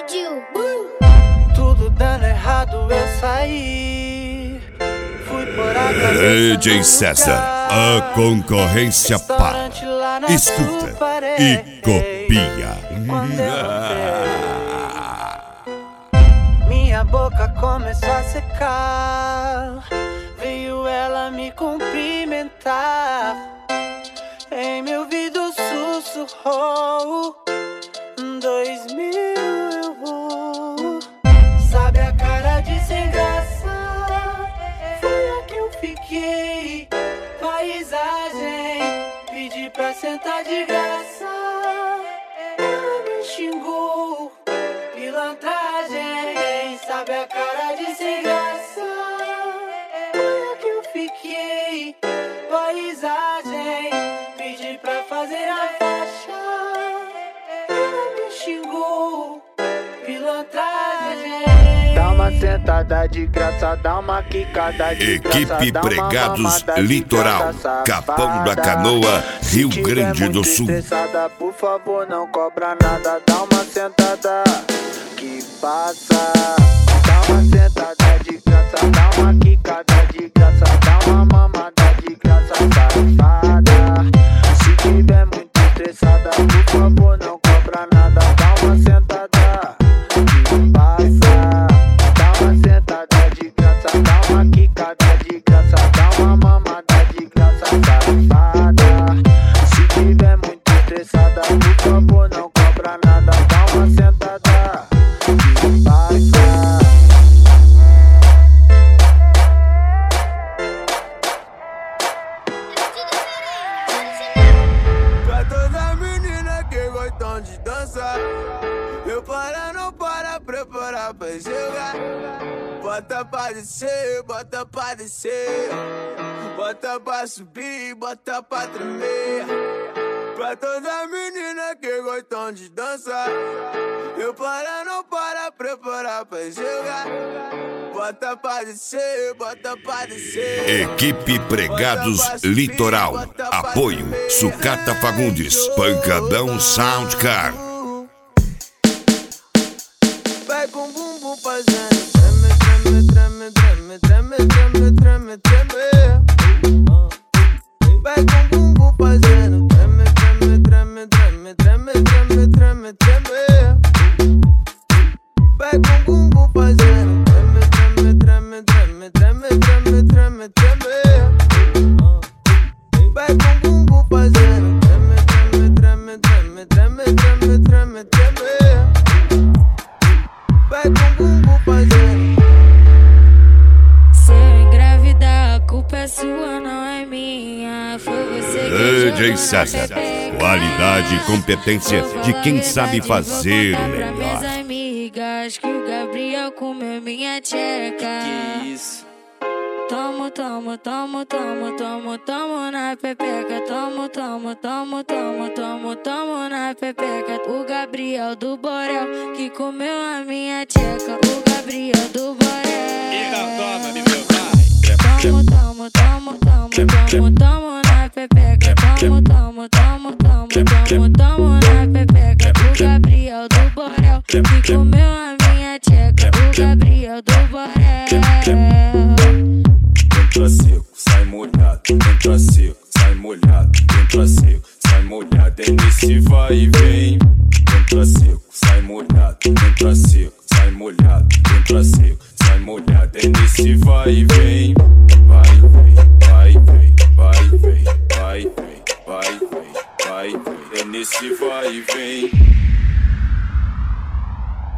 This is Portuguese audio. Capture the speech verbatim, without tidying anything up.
Pediu. Tudo dando errado, eu saí. Fui por a D J César, a concorrência para. Escuta e copia. Minha boca começou a secar. Veio ela me cumprimentar. Em meu ouvido sussurrou: Dois mil eu vou. Sabe a cara de sem graça? Foi a que eu fiquei. Paisagem, pedi pra sentar de graça. Ela me xingou, pilantragem. Sabe a cara de sem graça? Foi a que eu fiquei. Paisagem, pedi pra fazer a faixa. Ela me xingou, pilantragem. Dá uma sentada de graça, dá uma quicada de graça. Equipe Pregados Litoral, Capão da Canoa, Rio Grande do Sul. Por favor, não cobra nada, dá uma sentada que passa. Dá uma sentada de graça, dá uma quicada de graça, dá uma mamada de graça, safada. Se tiver muito estressada, por favor, não cobra nada, dá uma sentada que passa. Dá uma sentada de graça, dá uma quicada de graça, dá uma mamada de graça, safada. Se tiver muito estressada, por favor, não cobra nada, dá uma sentada que passa. Pra toda menina que gostam de dançar, eu para, não para, preparar pra jogar. Bota pra descer, bota pra descer, bota pra subir, bota pra tremer. Pra toda menina que gostam de dançar, eu para, não para, preparar pra jogar. Bota pra descer, bota pra descer. Equipe Pregados Litoral, apoio Sucata Fagundes, Pancadão Soundcar. Vai com bumbum fazendo treme, treme, treme, treme, treme, treme, treme, treme. Vai com bumbum fazendo treme, treme, treme, treme, treme, treme, treme, treme. Vai com bumbum fazendo treme, treme, treme, treme, treme, treme, treme. Vai com bumbum fazendo treme, treme, treme, treme, treme, treme, treme. Vai com bumbum fazendo. Se eu engravidar, a culpa é sua, não é minha. Foi você que D J César, qualidade e competência de quem sabe fazer o melhor. Minhas amigas que o Gabriel comeu minha tcheca. Que isso? Tomo, tomo, tomo, tomo, tomo, tomo na pepeca. Tomo, tomo, tomo, tomo, tomo, tomo na pepeca. O Gabriel do Borel que comeu a minha tcheca. O Gabriel do Borel. Tomo, tomo, tomo, tomo, tomo, tomo na pepeca. Tomo, tomo, tomo, tomo, tomo, tomo na pepeca. O Gabriel do Borel que comeu a minha tcheca. O Gabriel do Borel. Entra seco, sai molhado, entra seco, sai molhado, entra seco, sai molhado, é nesse vai e vem. Entra seco, sai molhado, entra seco, sai molhado, entra seco, sai molhado, é nesse vai e vem. Vai, vem, vai, vem, vai, vem, vai, vem, vai, vem, vai, vem, é nesse vai e vem.